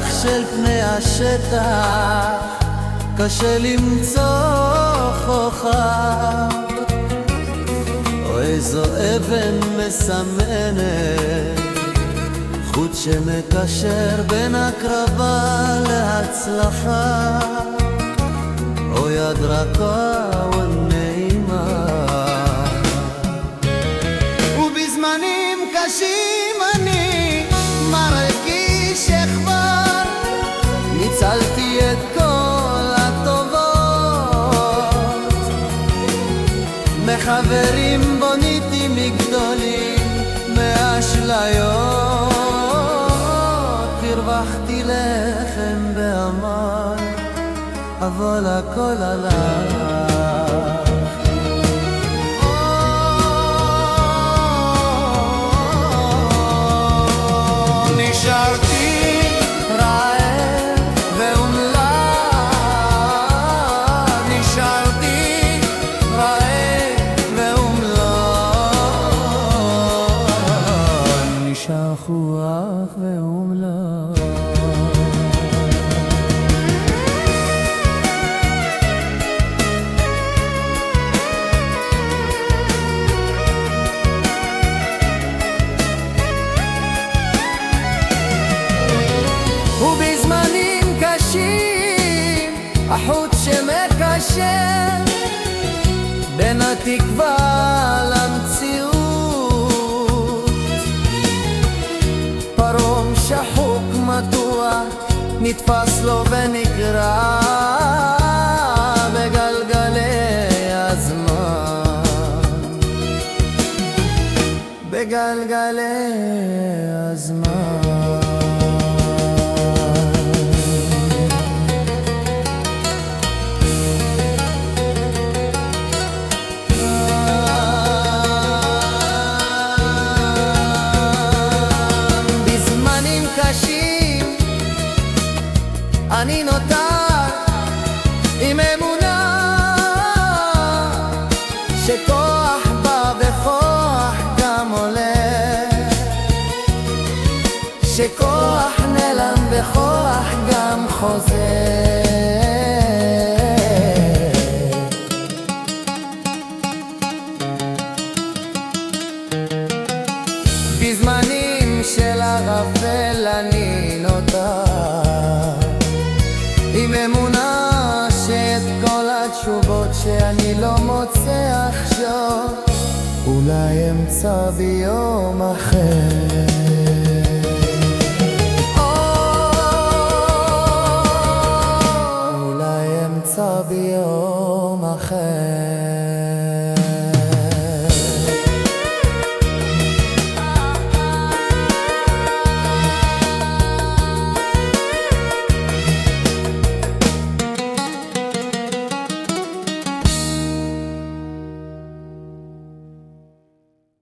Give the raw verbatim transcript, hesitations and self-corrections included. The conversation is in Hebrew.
של פני השטח קשה למצוא חוכם, או איזו אבן מסמנת, חוט שמקשר בין הקרבה להצלחה, או יד רכה ונעימה. ובזמנים קשים אני מרגיש שכבר ניצלתי את כל הטובות, מחברים בוניתי מגדולים, מאשליות הרווחתי לחם בעמל, אבל הכל הלך. נשארתי רעב ואומלל, נשארתי רעב ואומלל, נשאר חוח ואומלל. ובזמנים קשים החוט שמקשר בין התקווה למציאות, פרום שחוק מתוח נתפס לו ונקרע בגלגלי הזמן, בגלגלי הזמן. אני נותר עם אמונה שכוח בא וכוח גם עולה, שכוח נעלם וכוח גם חוזר. בזמנים של ערפל אני נותר עם אמונה שאת כל התשובות שאני לא מוצא עכשיו אולי אמצא ביום אחר.